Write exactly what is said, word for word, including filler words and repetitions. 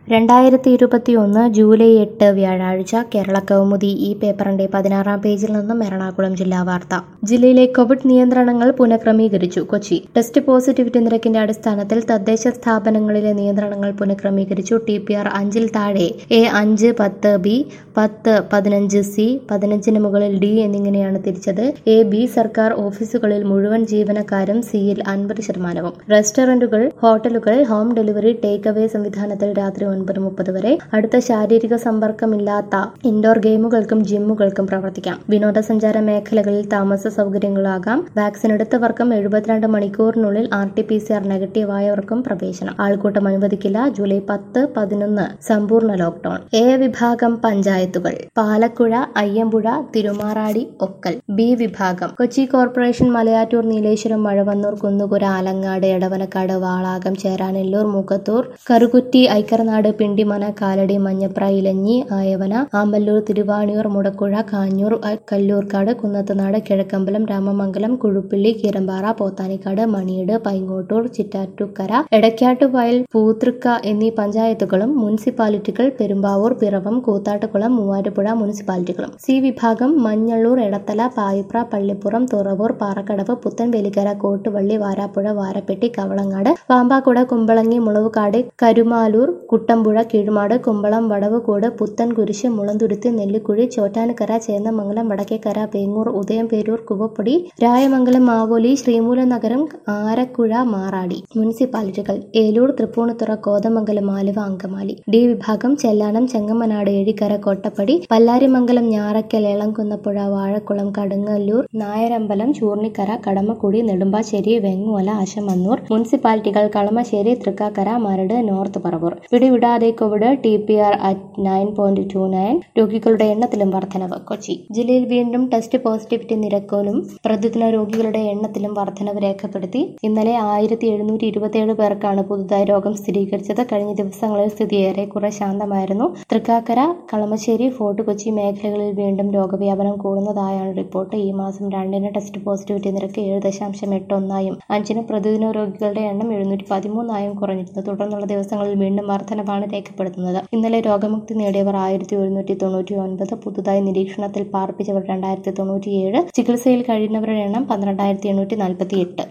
രണ്ടായിരത്തി ഇരുപത്തിയൊന്ന് ജൂലൈ എട്ട് വ്യാഴാഴ്ച കേരള കൗമുദി ഈ പേപ്പറിന്റെ പതിനാറാം പേജിൽ നിന്നും എറണാകുളം ജില്ലാ വാർത്ത. ജില്ലയിലെ കോവിഡ് നിയന്ത്രണങ്ങൾ പുനഃക്രമീകരിച്ചു. കൊച്ചി. ടെസ്റ്റ് പോസിറ്റിവിറ്റി നിരക്കിന്റെ അടിസ്ഥാനത്തിൽ തദ്ദേശ സ്ഥാപനങ്ങളിലെ നിയന്ത്രണങ്ങൾ പുനഃക്രമീകരിച്ചു. ടി പി ആർ അഞ്ചിൽ താഴെ എ അഞ്ച്, പത്ത് ബി, പത്ത് പതിനഞ്ച് സി, പതിനഞ്ചിന് മുകളിൽ ഡി എന്നിങ്ങനെയാണ് തിരിച്ചത്. എ ബി സർക്കാർ ഓഫീസുകളിൽ മുഴുവൻ ജീവനക്കാരും, സിയിൽ അൻപത് ശതമാനവും. റെസ്റ്റോറന്റുകൾ, ഹോട്ടലുകൾ, ഹോം ഡെലിവറി, ടേക്ക് അവേ സംവിധാനത്തിൽ രാത്രി ഒൻപത് മുപ്പത് വരെ. അടുത്ത ശാരീരിക സമ്പർക്കമില്ലാത്ത ഇൻഡോർ ഗെയിമുകൾക്കും ജിമ്മുകൾക്കും പ്രവർത്തിക്കാം. വിനോദസഞ്ചാര മേഖലകളിൽ താമസ സൗകര്യങ്ങളാകാം. വാക്സിൻ എടുത്തവർക്കും എഴുപത്തിരണ്ട് മണിക്കൂറിനുള്ളിൽ R T P C R negative ആയവർക്കും പ്രവേശനം. ആൾക്കൂട്ടം അനുവദിക്കില്ല. ജൂലൈ പത്ത് പതിനൊന്ന് സമ്പൂർണ്ണ ലോക്ഡൌൺ. എ വിഭാഗം പഞ്ചായത്തുകൾ: പാലക്കുഴ, അയ്യമ്പുഴ, തിരുമാറാടി, ഒക്കൽ. ബി വിഭാഗം: കൊച്ചി കോർപ്പറേഷൻ മലയാറ്റൂർ, നീലേശ്വരം, മഴവന്നൂർ, കുന്നുകുര, ആലങ്ങാട്, എടവനക്കാട്, വാളാകം, ചേരാനെല്ലൂർ, മുഖത്തൂർ, കറുകുറ്റി, ഐക്കരനാട്, പിണ്ടിമന, കാലടി, മഞ്ഞപ്ര, ഇലഞ്ഞി, ആയവന, ആമ്പല്ലൂർ, തിരുവാണിയൂർ, മുടക്കുഴ, കാഞ്ഞൂർ, കല്ലൂർക്കാട്, കുന്നത്തുനാട്, കിഴക്കമ്പലം, രാമമംഗലം, കുഴുപ്പിള്ളി, കീരമ്പാറ, പോത്താനിക്കാട്, മണിയട്, പൈങ്ങോട്ടൂർ, ചിറ്റാറ്റുകര, എടക്കാട്ടുവയൽ, പൂതൃക്ക എന്നീ പഞ്ചായത്തുകളും മുനിസിപ്പാലിറ്റികൾ പെരുമ്പാവൂർ, പിറവം, കൂത്താട്ടുകുളം, മൂവാറ്റുപുഴ മുനിസിപ്പാലിറ്റികളും. സി വിഭാഗം: മഞ്ഞള്ളൂർ, എടത്തല, പായിപ്ര, പള്ളിപ്പുറം, തുറവൂർ, പാറക്കടവ്, പുത്തൻവേലിക്കര, കോട്ടുവള്ളി, വാരാപ്പുഴ, വാരപ്പെട്ടി, കവളങ്ങാട്, പാമ്പാക്കുട, കുമ്പളങ്ങി, മുളവുകാട്, കരുമാലൂർ, കുട്ടമ്പുഴ, കീഴുമാട്, കുമ്പളം, വടവുകോട്, പുത്തൻകുരിശ്, മുളന്തുരുത്തി, നെല്ലിക്കുഴി, ചോറ്റാനിക്കര, ചേന്നമംഗലം, വടക്കേക്കര, പേങ്ങൂർ, ഉദയംപേരൂർ, കുവപ്പൊടി, രായമംഗലം, മാവോലി, ശ്രീമൂലനഗരം, ആരക്കുഴ, മാറാടി. മുനിസിപ്പാലിറ്റികൾ: ഏലൂർ, തൃപ്പൂണിത്തുറ, കോതമംഗലം, ആലുവ, അങ്കമാലി. ഡി വിഭാഗം: ചെല്ലാനം, ചെങ്ങമനാട്, ഏഴിക്കര, കോട്ടപ്പടി, പല്ലാരിമംഗലം, ഞാറയ്ക്കൽ, എളംകുന്നപ്പുഴ, വാഴക്കുളം, കടുങ്ങല്ലൂർ, നായരമ്പലം, ചൂർണിക്കര, കടമക്കുടി, നെടുമ്പാശ്ശേരി, വെങ്ങോല, അശമന്നൂർ. മുനിസിപ്പാലിറ്റികൾ: കളമശ്ശേരി, തൃക്കാക്കര, മരട്, നോർത്ത് പറവൂർ. പിടിവിടാതെ Covid. T P R at nine point two nine. രോഗികളുടെ എണ്ണത്തിലും വർധനവ്. കൊച്ചി. ജില്ലയിൽ വീണ്ടും ടെസ്റ്റ് പോസിറ്റിവിറ്റി നിരക്കിലും പ്രതിദിന രോഗികളുടെ എണ്ണത്തിലും വർധനവ് രേഖപ്പെടുത്തി. ഇന്നലെ ആയിരത്തി എഴുന്നൂറ്റി ഇരുപത്തിയേഴ് പേർക്കാണ് പുതുതായി രോഗം സ്ഥിരീകരിച്ചത്. കഴിഞ്ഞ ദിവസങ്ങളിൽ സ്ഥിതി ഏറെക്കുറെ ശാന്തമായിരുന്നു. തൃക്കാക്കര, കളമശ്ശേരി, ഫോർട്ട് കൊച്ചി മേഖലകളിൽ വീണ്ടും രോഗവ്യാപനം കൂടുന്നതായാണ് റിപ്പോർട്ട്. ഈ മാസം രണ്ടിന് ടെസ്റ്റ് പോസിറ്റിവിറ്റി നിരക്ക് ഏഴ് ദശാംശം എട്ട് ഒന്നായും അഞ്ചിന് പ്രതിദിന രോഗികളുടെ എണ്ണം എഴുന്നൂറ്റി പതിമൂന്നായും കുറഞ്ഞിരുന്നു. തുടർന്നുള്ള ദിവസങ്ങളിൽ വീണ്ടും വർധനവാണ് രേഖപ്പെടുത്തുന്നത്. ഇന്നലെ രോഗമുക്തി നേടിയവർ ആയിരത്തി ഒരുന്നൂറ്റി തൊണ്ണൂറ്റി ഒൻപത്. പുതുതായി നിരീക്ഷണത്തിൽ പാർപ്പിച്ചവർ രണ്ടായിരത്തി തൊണ്ണൂറ്റിയേഴ്. ചികിത്സയിൽ കഴിയുന്നവരുടെ എണ്ണം പന്ത്രണ്ടായിരത്തി എണ്ണൂറ്റി നാൽപ്പത്തി എട്ട്.